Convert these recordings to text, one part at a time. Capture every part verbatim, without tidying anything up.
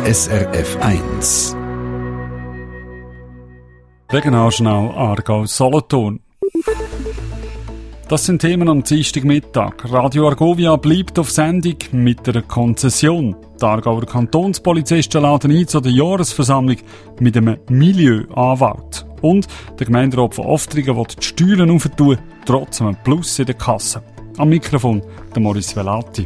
S R F eins. Regionaljournal Aargau-Solothurn. Das sind Themen am Dienstagmittag. Radio Argovia bleibt auf Sendung mit einer Konzession. Die Aargauer Kantonspolizisten laden ein zu der Jahresversammlung mit einem Milieuanwalt. Und der Gemeinderat von Oftringen will die Steuern aufentun, trotz einem Plus in der Kasse. Am Mikrofon der Maurice Velati.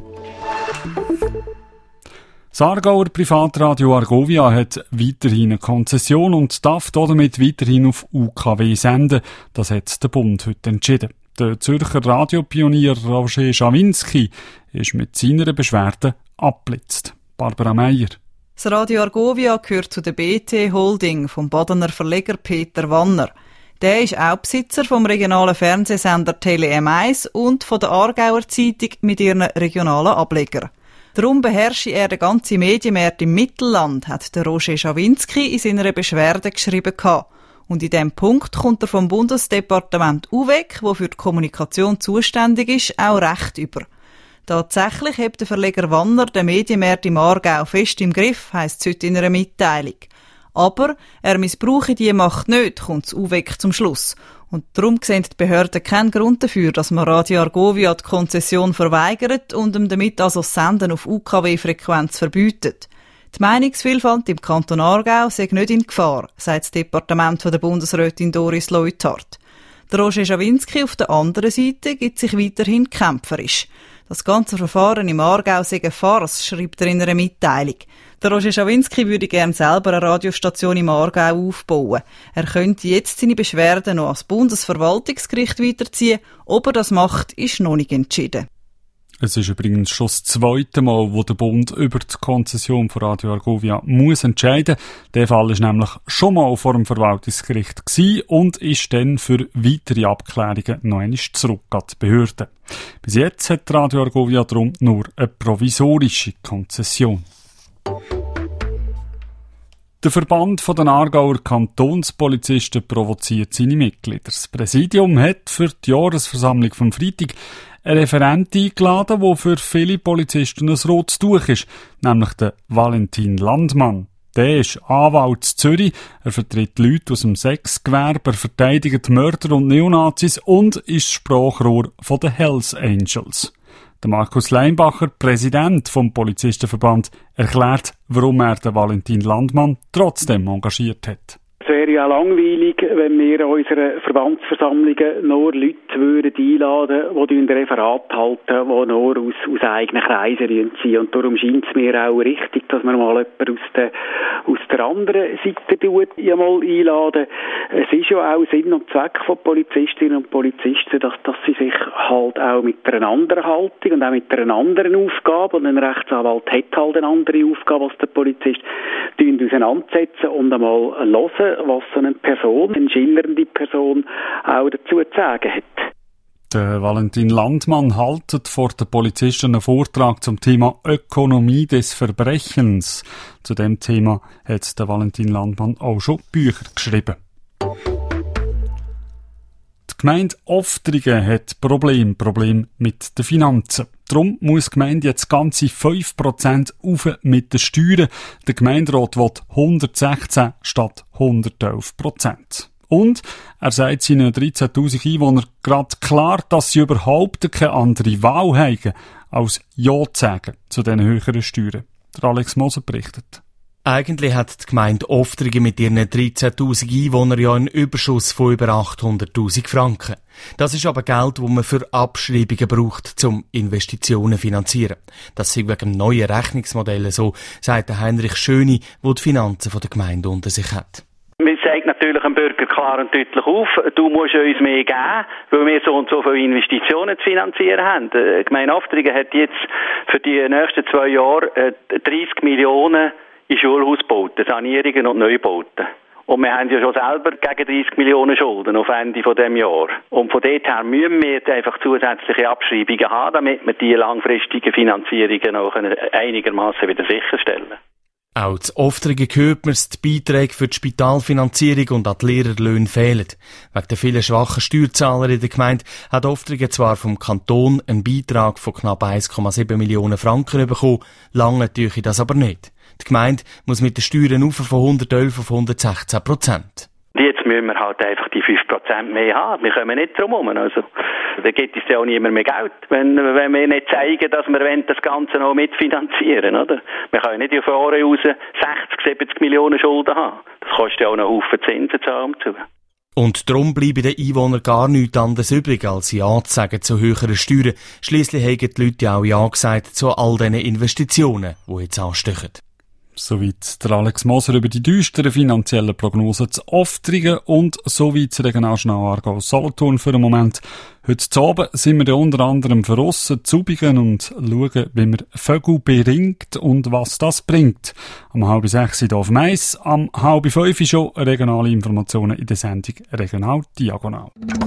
Das Aargauer Privatradio Argovia hat weiterhin eine Konzession und darf damit weiterhin auf U K W senden. Das hat der Bund heute entschieden. Der Zürcher Radiopionier Roger Schawinski ist mit seiner Beschwerde abgeblitzt. Barbara Meier. Das Radio Argovia gehört zu der B T Holding vom Badener Verleger Peter Wanner. Der ist auch Besitzer vom regionalen Fernsehsender Tele M eins und von der Aargauer Zeitung mit ihren regionalen Ableger. Darum beherrsche er den ganzen Medienmarkt im Mittelland, hat der Roger Schawinski in seiner Beschwerde geschrieben. Und in diesem Punkt kommt er vom Bundesdepartement U W E C, wo für die Kommunikation zuständig ist, auch Recht über. Tatsächlich hat der Verleger Wanner den Medienmarkt im Aargau fest im Griff, heisst es heute in einer Mitteilung. Aber er missbrauche diese Macht nicht, kommt das U W E C zum Schluss. Und darum sehen die Behörden keinen Grund dafür, dass man Radio Argovia die Konzession verweigert und ihm damit also das Senden auf U K W-Frequenz verbietet. Die Meinungsvielfalt im Kanton Aargau sei nicht in Gefahr, sagt das Departement von der Bundesrätin Doris Leuthard. Der Roger Schawinski auf der anderen Seite gibt sich weiterhin kämpferisch. Das ganze Verfahren im Aargau sei eine Farce, schreibt er in einer Mitteilung. Der Roger Schawinski würde gerne selber eine Radiostation im Aargau aufbauen. Er könnte jetzt seine Beschwerden noch ans Bundesverwaltungsgericht weiterziehen. Ob er das macht, ist noch nicht entschieden. Es ist übrigens schon das zweite Mal, wo der Bund über die Konzession von Radio Argovia muss entscheiden. Der Fall ist nämlich schon mal vor dem Verwaltungsgericht gewesen und ist dann für weitere Abklärungen noch einmal zurück an die Behörden. Bis jetzt hat Radio Argovia darum nur eine provisorische Konzession. Der Verband der Aargauer Kantonspolizisten provoziert seine Mitglieder. Das Präsidium hat für die Jahresversammlung vom Freitag ein Referent eingeladen, der für viele Polizisten ein rotes Tuch ist, nämlich der Valentin Landmann. Der ist Anwalt in Zürich, er vertritt Leute aus dem Sexgewerbe, er verteidigt Mörder und Neonazis und ist Sprachrohr von den Hells Angels. Der Markus Leinbacher, Präsident vom Polizistenverband, erklärt, warum er den Valentin Landmann trotzdem engagiert hat. Es wäre ja langweilig, wenn wir in unseren Verbandsversammlungen nur Leute würden einladen würden, die ein Referat halten, die nur aus, aus eigenen Kreisen ziehen. Und darum scheint es mir auch richtig, dass man mal jemanden aus der, aus der anderen Seite tut, ja mal einladen. Es ist ja auch Sinn und Zweck von Polizistinnen und Polizisten, dass, dass sie sich halt auch mit einer anderen Haltung und auch mit einer anderen Aufgabe, und ein Rechtsanwalt hat halt eine andere Aufgabe als der Polizist, auseinandersetzen und einmal hören, was so eine Person, eine schillernde Person, auch dazu zu sagen hat. Der Valentin Landmann haltet vor den Polizisten einen Vortrag zum Thema Ökonomie des Verbrechens. Zu dem Thema hat der Valentin Landmann auch schon Bücher geschrieben. Die Gemeinde Oftringen hat Problem, Problem mit den Finanzen. Darum muss die Gemeinde jetzt ganze fünf Prozent auf mit den Steuern. Der Gemeinderat will hundertsechzehn statt hundertelf Prozent. Und er sagt seinen dreizehntausend Einwohnern gerade klar, dass sie überhaupt keine andere Wahl haben, als Ja zu sagen zu diesen höheren Steuern. Der Alex Moser berichtet. Eigentlich hat die Gemeinde Oftringen mit ihren dreizehntausend Einwohnern ja einen Überschuss von über achthunderttausend Franken. Das ist aber Geld, das man für Abschreibungen braucht, um Investitionen zu finanzieren. Das ist wegen dem neuen Rechnungsmodell so, sagt Heinrich Schöni, der die Finanzen der Gemeinde unter sich hat. Wir sagen natürlich dem Bürger klar und deutlich auf, du musst uns mehr geben, weil wir so und so viele Investitionen zu finanzieren haben. Die Gemeinde Oftringen hat jetzt für die nächsten zwei Jahre dreissig Millionen in Schulhausbauten, Sanierungen und Neubauten. Und wir haben ja schon selber gegen dreissig Millionen Schulden auf Ende von dem Jahr. Und von dort her müssen wir jetzt einfach zusätzliche Abschreibungen haben, damit wir die langfristigen Finanzierungen auch einigermaßen wieder sicherstellen. Auch zu Oftringen hört man, die Beiträge für die Spitalfinanzierung und an die Lehrerlöhne fehlen. Wegen der vielen schwachen Steuerzahler in der Gemeinde hat Oftringen zwar vom Kanton einen Beitrag von knapp eins Komma sieben Millionen Franken bekommen, lange tue das aber nicht. Die Gemeinde muss mit den Steuern rauf von hundertelf auf hundertsechzehn Prozent. Jetzt müssen wir halt einfach die fünf Prozent mehr haben. Wir kommen nicht drum herum. Also, da gibt es ja auch niemand mehr Geld, wenn, wenn wir nicht zeigen, dass wir das Ganze noch mitfinanzieren, oder? Wir können nicht auf Jahre raus sechzig, siebzig Millionen Schulden haben. Das kostet ja auch noch einen Haufen Zinsen zahlen zu. Und darum bleiben den Einwohnern gar nichts anderes übrig, als Ja zu sagen zu höheren Steuern. Schliesslich haben die Leute ja auch Ja gesagt zu all diesen Investitionen, die jetzt anstehen. Soweit der Alex Moser über die düsteren finanziellen Prognosen zu Oftringen und soweit das Regionaljournal Aargau Solothurn für den Moment. Heute Abend sind wir unter anderem für Russen zu Ubigen und schauen, wie man Vögel beringt und was das bringt. Am halb sechs hier auf Mais, am halb fünf schon regionale Informationen in der Sendung Regional Diagonal.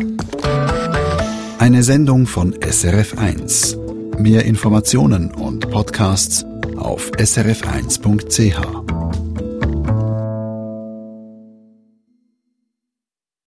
Eine Sendung von S R F eins. Mehr Informationen und Podcasts auf s r f eins punkt c h.